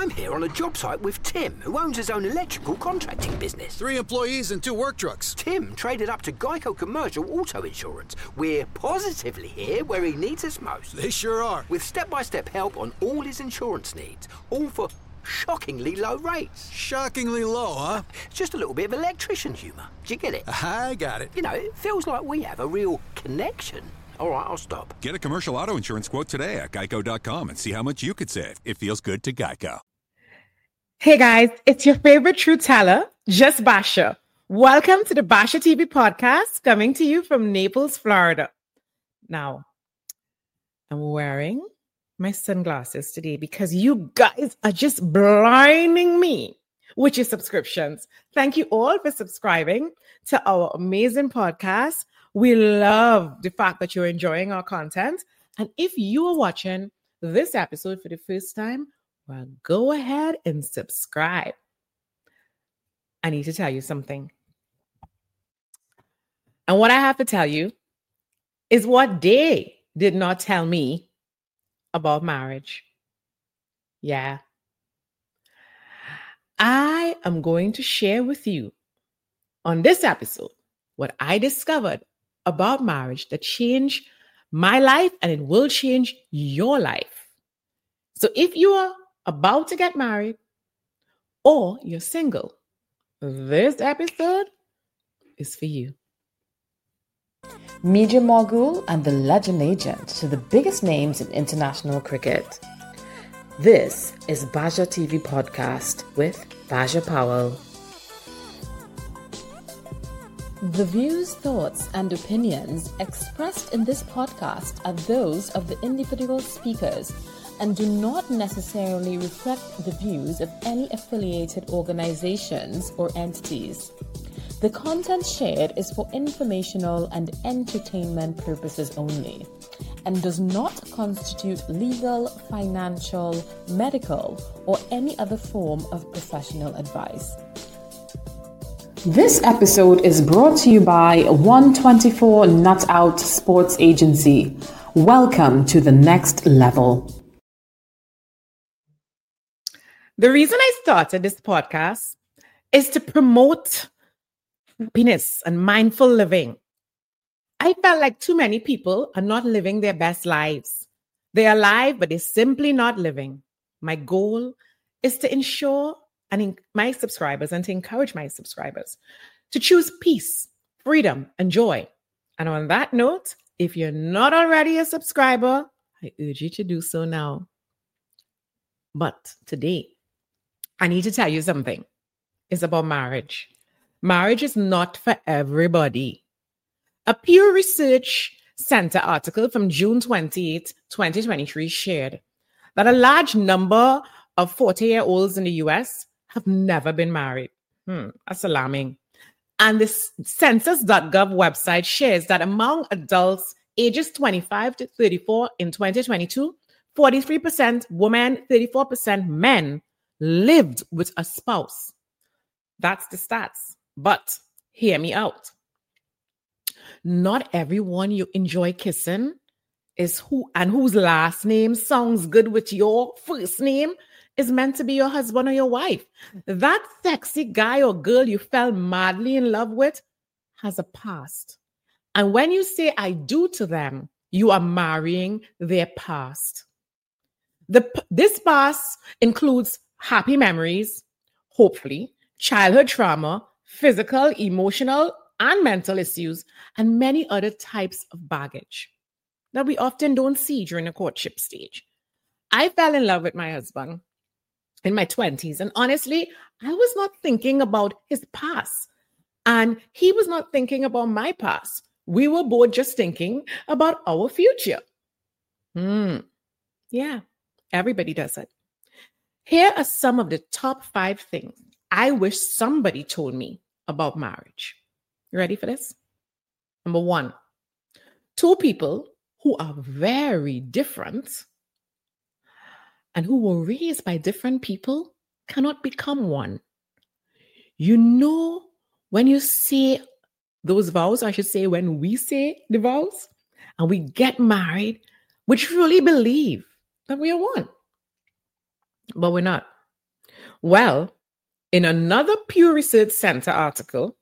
I'm here on a job site with Tim, who owns his own electrical contracting business. 3 employees and 2 work trucks. Tim traded up to Geico Commercial Auto Insurance. We're positively here where he needs us most. They sure are. With step-by-step help on all his insurance needs, all for shockingly low rates. Shockingly low, huh? It's just a little bit of electrician humour. Do you get it? I got it. You know, it feels like we have a real connection. All right, I'll stop. Get a commercial auto insurance quote today at geico.com and see how much you could save. It feels good to Geico. Hey guys, it's your favorite truth teller, Just Basha. Welcome to the Basha TV podcast, coming to you from Naples, Florida. Now, I'm wearing my sunglasses today because you guys are just blinding me with your subscriptions. Thank you all for subscribing to our amazing podcast. We love the fact that you're enjoying our content. And if you are watching this episode for the first time, well, go ahead and subscribe. I need to tell you something. And what I have to tell you is what they did not tell me about marriage. Yeah. I am going to share with you on this episode what I discovered about marriage that changed my life, and it will change your life. So if you are about to get married or you're single, this episode is for you. Media mogul and the legend agent to the biggest names in international cricket. This is Basha TV Podcast with Basha Powell. The views, thoughts, and opinions expressed in this podcast are those of the individual speakers and do not necessarily reflect the views of any affiliated organizations or entities. The content shared is for informational and entertainment purposes only and does not constitute legal, financial, medical, or any other form of professional advice. This episode is brought to you by 124 Nut Out Sports Agency. Welcome to the next level. The reason I started this podcast is to promote happiness and mindful living. I felt like too many people are not living their best lives. They're alive, but they're simply not living. My goal is to ensure my subscribers and to encourage my subscribers to choose peace, freedom, and joy. And on that note, if you're not already a subscriber, I urge you to do so now. But today, I need to tell you something. It's about marriage. Marriage is not for everybody. A Pew Research Center article from June 28, 2023 shared that a large number of 40-year-olds in the U.S. have never been married. That's alarming. And the census.gov website shares that among adults ages 25 to 34 in 2022, 43% women, 34% men lived with a spouse. That's the stats. But hear me out. Not everyone you enjoy kissing is whose last name sounds good with your first name is meant to be your husband or your wife. That sexy guy or girl you fell madly in love with has a past. And when you say I do to them, you are marrying their past. This past includes happy memories, hopefully, childhood trauma, physical, emotional, and mental issues, and many other types of baggage that we often don't see during the courtship stage. I fell in love with my husband in my 20s. And honestly, I was not thinking about his past. And he was not thinking about my past. We were both just thinking about our future. Yeah, everybody does it. Here are some of the top 5 things I wish somebody told me about marriage. You ready for this? Number 1, 2 people who are very different and who were raised by different people cannot become one. You know, when you say those vows, I should say when we say the vows, and we get married, we truly believe that we are one. But we're not. Well, in another Pew Research Center article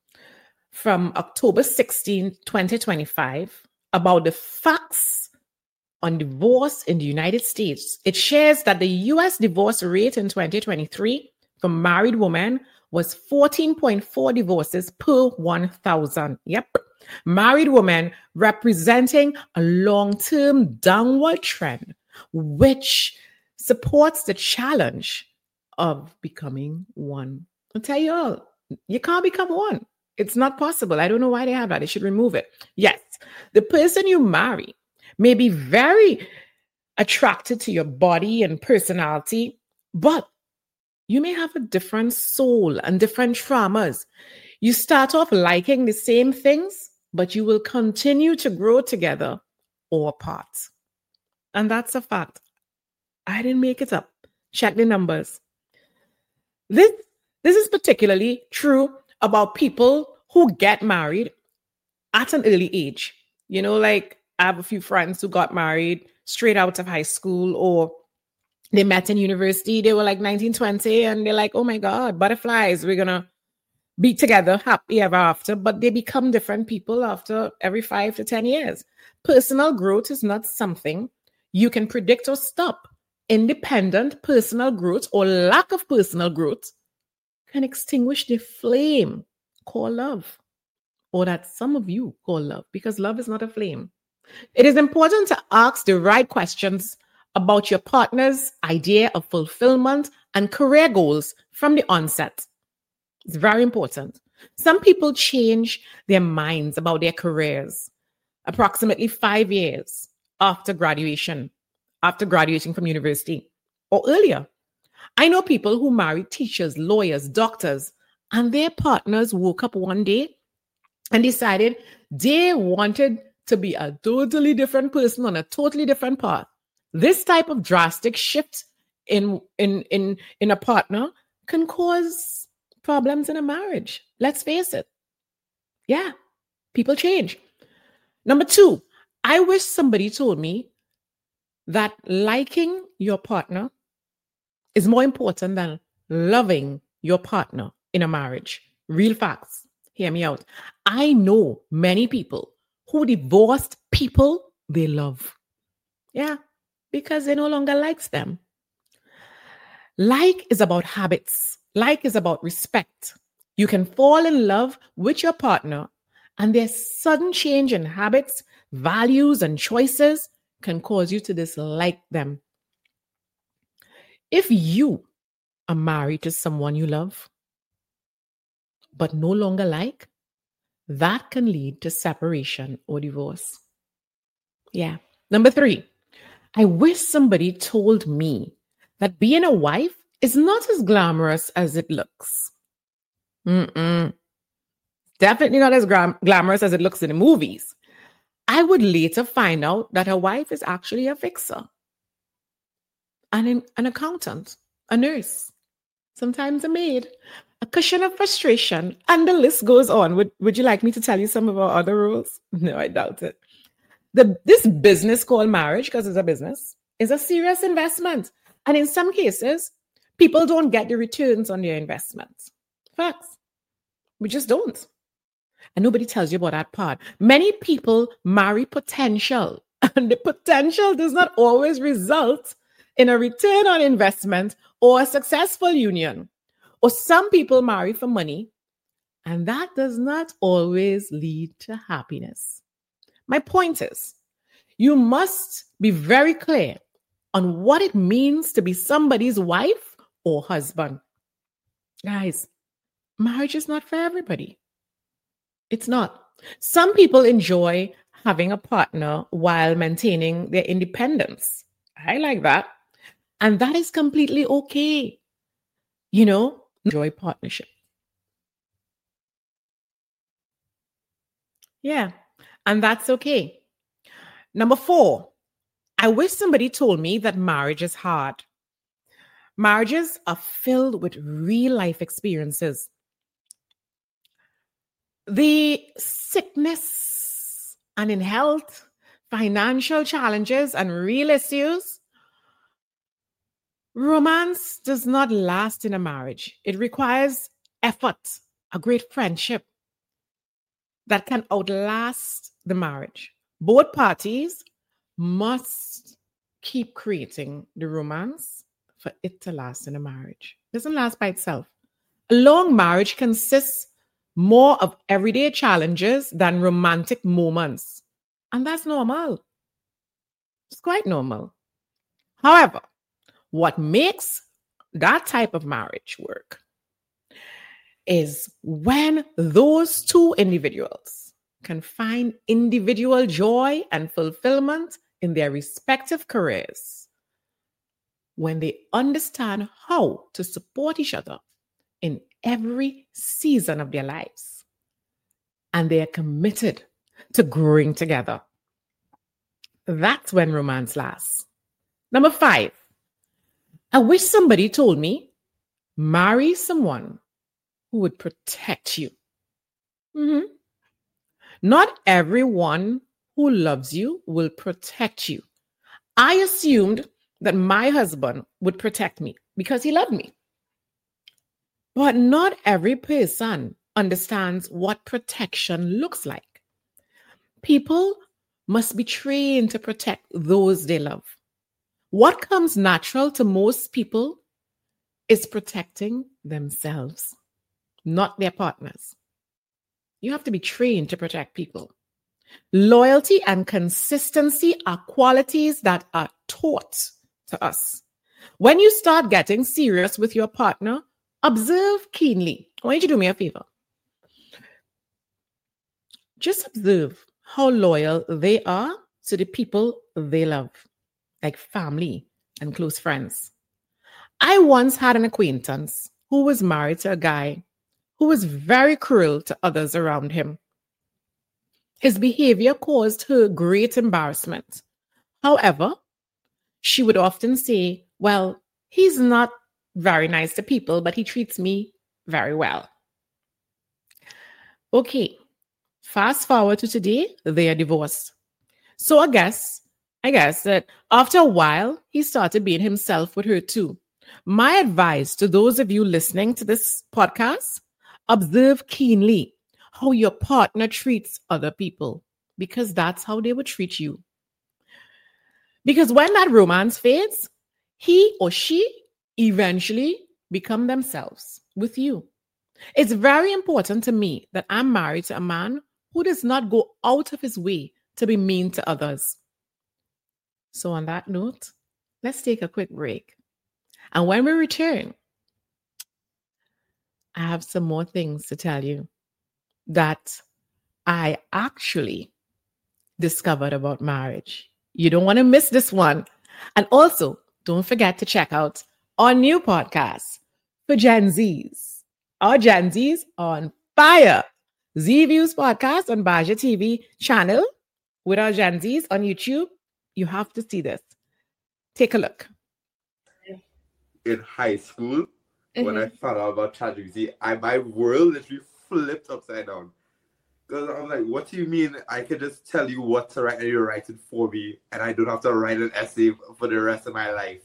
from October 16, 2025, about the facts on divorce in the United States, it shares that the US divorce rate in 2023 for married women was 14.4 divorces per 1,000. Yep. Married women representing a long-term downward trend, which supports the challenge of becoming one. I'll tell you all, you can't become one. It's not possible. I don't know why they have that. They should remove it. Yes, the person you marry may be very attracted to your body and personality, but you may have a different soul and different traumas. You start off liking the same things, but you will continue to grow together or apart. And that's a fact. I didn't make it up. Check the numbers. This is particularly true about people who get married at an early age. You know, like I have a few friends who got married straight out of high school, or they met in university. They were like 19, 20, and they're like, oh my God, butterflies, we're going to be together happy ever after. But they become different people after every 5 to 10 years. Personal growth is not something you can predict or stop. Independent personal growth or lack of personal growth can extinguish the flame called love, or that some of you call love, because love is not a flame. It is important to ask the right questions about your partner's idea of fulfillment and career goals from the onset. It's very important. Some people change their minds about their careers approximately 5 years after graduating from university or earlier. I know people who married teachers, lawyers, doctors, and their partners woke up one day and decided they wanted to be a totally different person on a totally different path. This type of drastic shift in a partner can cause problems in a marriage. Let's face it. Yeah, people change. Number 2, I wish somebody told me that liking your partner is more important than loving your partner in a marriage. Real facts. Hear me out. I know many people who divorced people they love. Yeah, because they no longer likes them. Like is about habits. Like is about respect. You can fall in love with your partner, and their sudden change in habits, values, and choices can cause you to dislike them. If you are married to someone you love, but no longer like, that can lead to separation or divorce. Yeah. Number 3, I wish somebody told me that being a wife is not as glamorous as it looks. Definitely not as glamorous as it looks in the movies. I would later find out that a wife is actually a fixer, an accountant, a nurse, sometimes a maid, a cushion of frustration, and the list goes on. Would you like me to tell you some of our other roles? No, I doubt it. This business called marriage, because it's a business, is a serious investment. And in some cases, people don't get the returns on their investments. Facts. We just don't. And nobody tells you about that part. Many people marry potential, and the potential does not always result in a return on investment or a successful union. Or some people marry for money, and that does not always lead to happiness. My point is, you must be very clear on what it means to be somebody's wife or husband. Guys, marriage is not for everybody. It's not. Some people enjoy having a partner while maintaining their independence. I like that. And that is completely okay. You know, enjoy partnership. Yeah, and that's okay. Number 4, I wish somebody told me that marriage is hard. Marriages are filled with real life experiences. The sickness and in health, financial challenges, and real issues Romance does not last in a marriage. It requires effort, a great friendship that can outlast the marriage. Both parties must keep creating the romance for it to last in a marriage. It doesn't last by itself. A long marriage consists more of everyday challenges than romantic moments. And that's normal. It's quite normal. However, what makes that type of marriage work is when those two individuals can find individual joy and fulfillment in their respective careers, when they understand how to support each other in every season of their lives, and they are committed to growing together. That's when romance lasts. Number 5, I wish somebody told me, marry someone who would protect you. Not everyone who loves you will protect you. I assumed that my husband would protect me because he loved me. But not every person understands what protection looks like. People must be trained to protect those they love. What comes natural to most people is protecting themselves, not their partners. You have to be trained to protect people. Loyalty and consistency are qualities that are taught to us. When you start getting serious with your partner, observe keenly. I want you to do me a favor. Just observe how loyal they are to the people they love, like family and close friends. I once had an acquaintance who was married to a guy who was very cruel to others around him. His behavior caused her great embarrassment. However, she would often say, well, he's not very nice to people, but he treats me very well. Okay, fast forward to today, they are divorced. So I guess that after a while, he started being himself with her too. My advice to those of you listening to this podcast, observe keenly how your partner treats other people, because that's how they would treat you. Because when that romance fades, he or she eventually become themselves with you. It's very important to me that I'm married to a man who does not go out of his way to be mean to others. So on that note, let's take a quick break. And when we return, I have some more things to tell you that I actually discovered about marriage. You don't want to miss this one. And also, don't forget to check out our new podcast for Gen Zs. Our Gen Zs on fire. Z Views podcast on Baja TV channel with our Gen Zs on YouTube. You have to see this. Take a look. In high school, when I found out about ChatGPT, my world literally flipped upside down. Because I was like, what do you mean I can just tell you what to write and you write it for me and I don't have to write an essay for the rest of my life?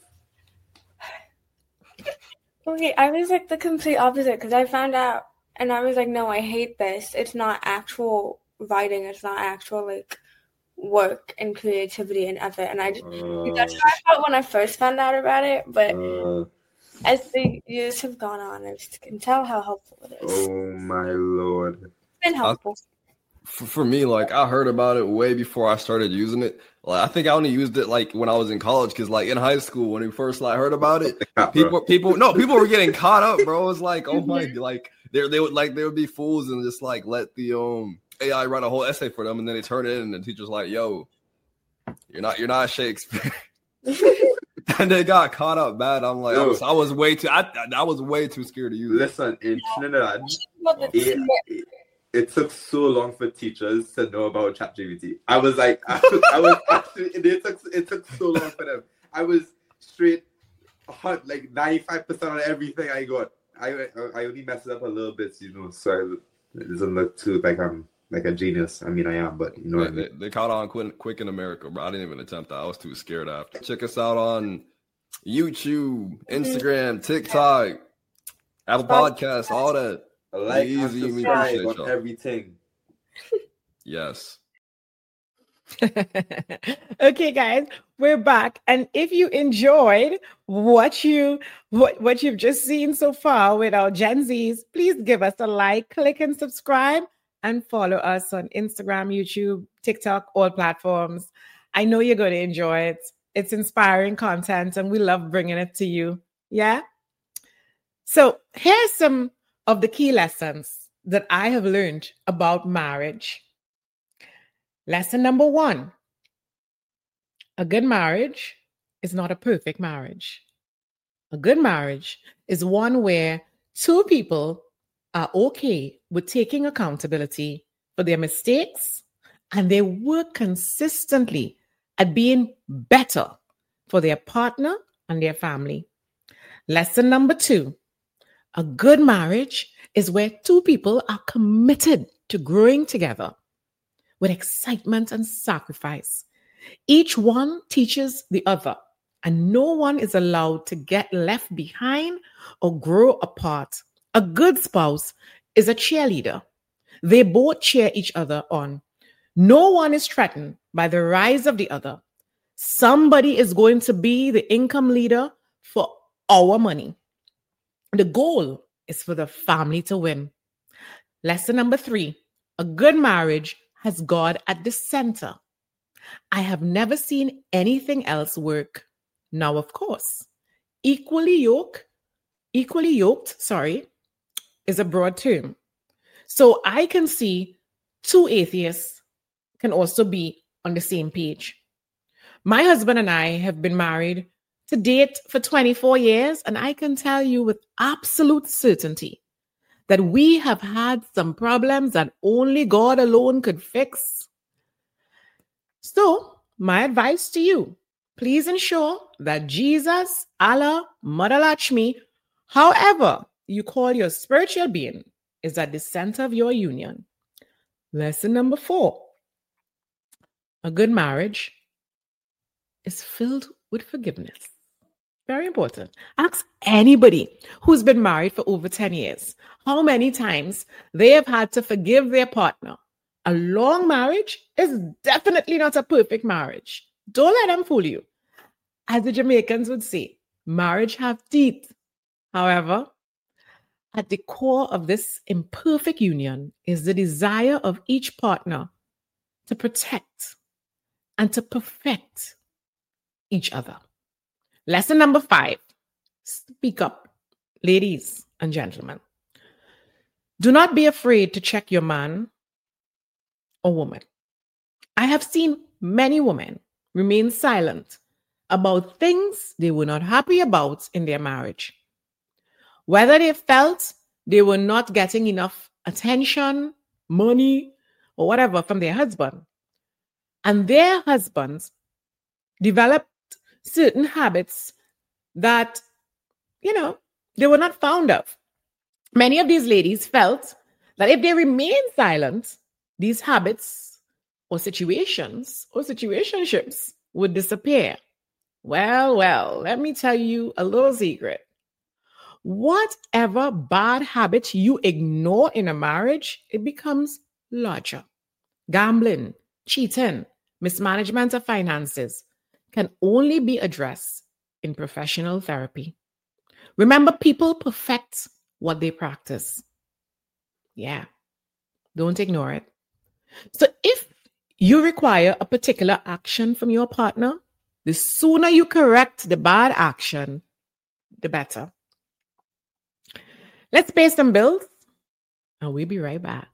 Okay, I was like the complete opposite because I found out and I was like, no, I hate this. It's not actual writing. It's not actual like work and creativity and effort. And I just, that's how I felt when I first found out about it. But as the years have gone on, I just can tell how helpful it is. Oh my Lord. It's been helpful. For me, like I heard about it way before I started using it. Like I think I only used it like when I was in college, because like in high school when we first like heard about it, people were getting caught up, bro. It's like, oh my, like they would be fools and just like let the AI write a whole essay for them, and then they turn it in, and the teacher's like, "Yo, you're not Shakespeare." And they got caught up bad. I'm like, I was way too scared to use it. Listen, in Trinidad, it took so long for teachers to know about ChatGPT. I was like, it took so long for them. I was straight hot, like 95% on everything I got. I only messed it up a little bit, so it doesn't look too like I'm like a genius. I mean, I am, but you know what I mean? They caught on quick in America, bro. I didn't even attempt that. I was too scared after. Check us out on YouTube, Instagram, TikTok, Apple Podcasts, all that. Like and Easy, we subscribe appreciate on y'all. everything. Yes. Okay, guys, we're back. And if you enjoyed what you've just seen so far with our Gen Zs, please give us a like, click and subscribe, and follow us on Instagram, YouTube, TikTok, all platforms. I know you're going to enjoy it. It's inspiring content, and we love bringing it to you. Yeah? So here's some of the key lessons that I have learned about marriage. Lesson number 1. A good marriage is not a perfect marriage. A good marriage is one where two people are okay with taking accountability for their mistakes, and they work consistently at being better for their partner and their family. Lesson number 2. A good marriage is where two people are committed to growing together with excitement and sacrifice. Each one teaches the other, and no one is allowed to get left behind or grow apart. A good spouse is a cheerleader. They both cheer each other on. No one is threatened by the rise of the other. Somebody is going to be the income leader for our money. The goal is for the family to win. Lesson number 3. A good marriage has God at the center. I have never seen anything else work. Now, of course, equally yoked, is a broad term. So I can see two atheists can also be on the same page. My husband and I have been married to date for 24 years, and I can tell you with absolute certainty that we have had some problems that only God alone could fix. So, my advice to you, please ensure that Jesus, Allah, Mother Lakshmi, however you call your spiritual being, is at the center of your union. Lesson number 4. A good marriage is filled with forgiveness. Very important. Ask anybody who's been married for over 10 years how many times they have had to forgive their partner. A long marriage is definitely not a perfect marriage. Don't let them fool you. As the Jamaicans would say, marriage have teeth. However, at the core of this imperfect union is the desire of each partner to protect and to perfect each other. Lesson number 5. Speak up, ladies and gentlemen. Do not be afraid to check your man or woman. I have seen many women remain silent about things they were not happy about in their marriage. Whether they felt they were not getting enough attention, money, or whatever from their husband. And their husbands developed certain habits that, they were not fond of. Many of these ladies felt that if they remained silent, these habits or situations or situationships would disappear. Well, let me tell you a little secret. Whatever bad habit you ignore in a marriage, it becomes larger. Gambling, cheating, mismanagement of finances can only be addressed in professional therapy. Remember, people perfect what they practice. Yeah, don't ignore it. So if you require a particular action from your partner, the sooner you correct the bad action, the better. Let's pay some bills, and we'll be right back.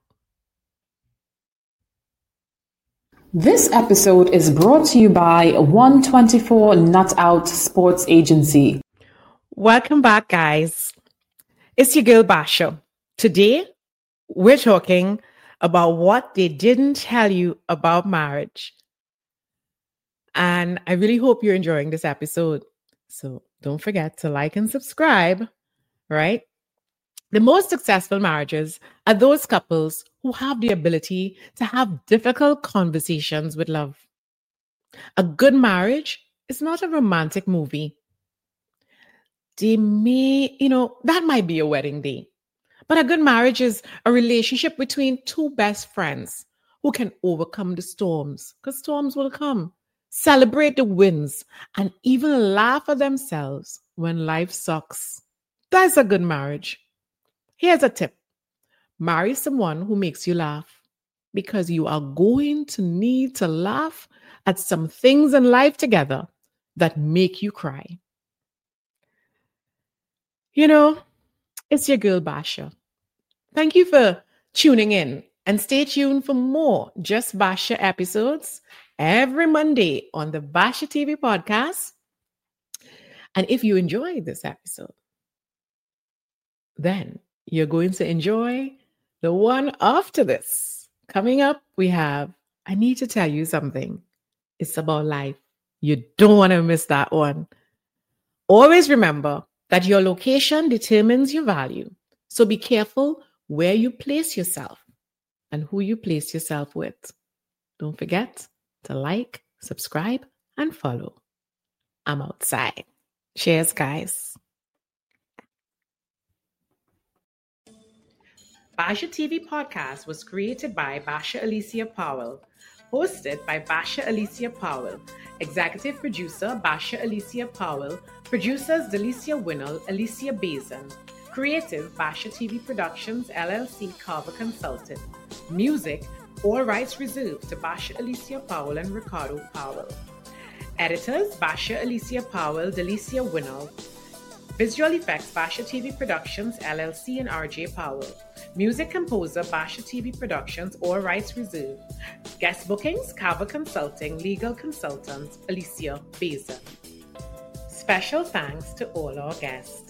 This episode is brought to you by 124 Nut Out Sports Agency. Welcome back, guys. It's your girl Basho. Today, we're talking about what they didn't tell you about marriage. And I really hope you're enjoying this episode. So don't forget to like and subscribe, right? The most successful marriages are those couples who have the ability to have difficult conversations with love. A good marriage is not a romantic movie. they may, that might be a wedding day. But a good marriage is a relationship between two best friends who can overcome the storms, because storms will come, celebrate the wins, and even laugh at themselves when life sucks. That's a good marriage. Here's a tip. Marry someone who makes you laugh, because you are going to need to laugh at some things in life together that make you cry. It's your girl, Basha. Thank you for tuning in, and stay tuned for more Just Basha episodes every Monday on the Basha TV podcast. And if you enjoyed this episode, then you're going to enjoy the one after this. Coming up, we have I Need to Tell You Something. It's about life. You don't want to miss that one. Always remember that your location determines your value. So be careful where you place yourself and who you place yourself with. Don't forget to like, subscribe, and follow. I'm outside. Cheers, guys. Basha TV Podcast was created by Basha Alicia Powell, hosted by Basha Alicia Powell, executive producer Basha Alicia Powell, producers Delicia Winnell, Alicia Bazin, creative Basha TV Productions LLC Carver Consulting, music, all rights reserved to Basha Alicia Powell and Ricardo Powell, editors Basha Alicia Powell, Delicia Winnell, visual effects Basha TV Productions LLC and RJ Powell, music composer Basha TV Productions, all rights reserved, guest bookings Carver Consulting, legal consultants Alicia Bazin. Special thanks to all our guests.